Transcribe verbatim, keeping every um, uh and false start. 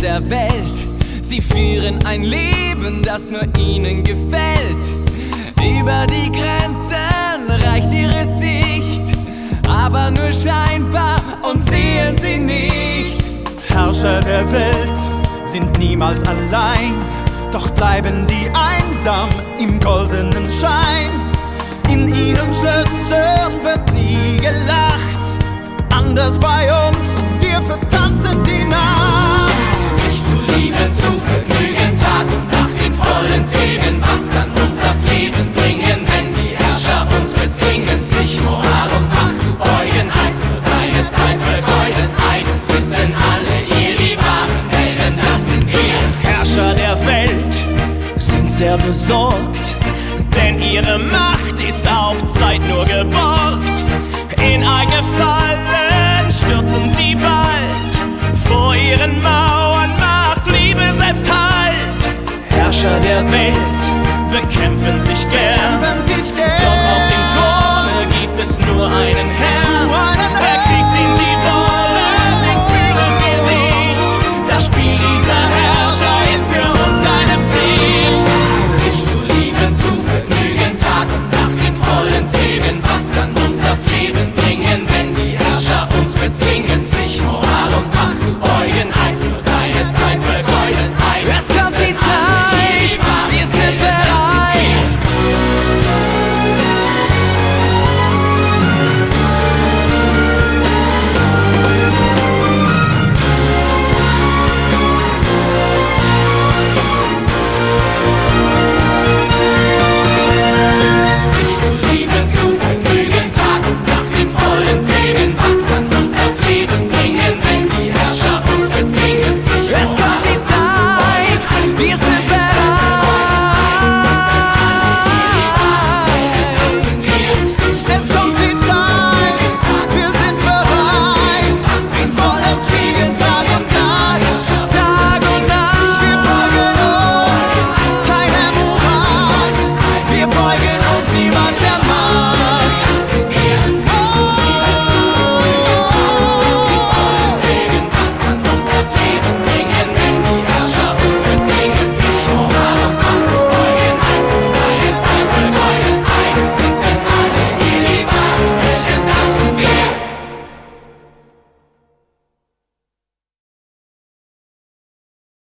der Welt. Sie führen ein Leben, das nur ihnen gefällt. Über die Grenzen reicht ihre Sicht, aber nur scheinbar und sehen sie nicht. Herrscher der Welt sind niemals allein, doch bleiben sie einsam im goldenen Schein. In ihren Schlössern wird nie gelacht, anders bei uns, wir vertanzen die Nacht. Sich zu lieben, zu vergnügen, Tag und Nacht in vollen Zügen. Was kann uns das Leben bringen, wenn die Herrscher uns bezwingen? Sich Moral und Macht zu beugen, heißt nur seine Zeit vergeuden. Eines wissen alle hier, die wahren Helden, das sind wir. Herrscher der Welt sind sehr besorgt, denn ihre Macht ist auf Zeit nur geborgt. In eigene Fallen stürzen sie bald, vor ihren Mauern macht Liebe selbst Halt. Herrscher der Welt bekämpfen sich gern, doch auf dem Throne gibt es nur einen Herrn.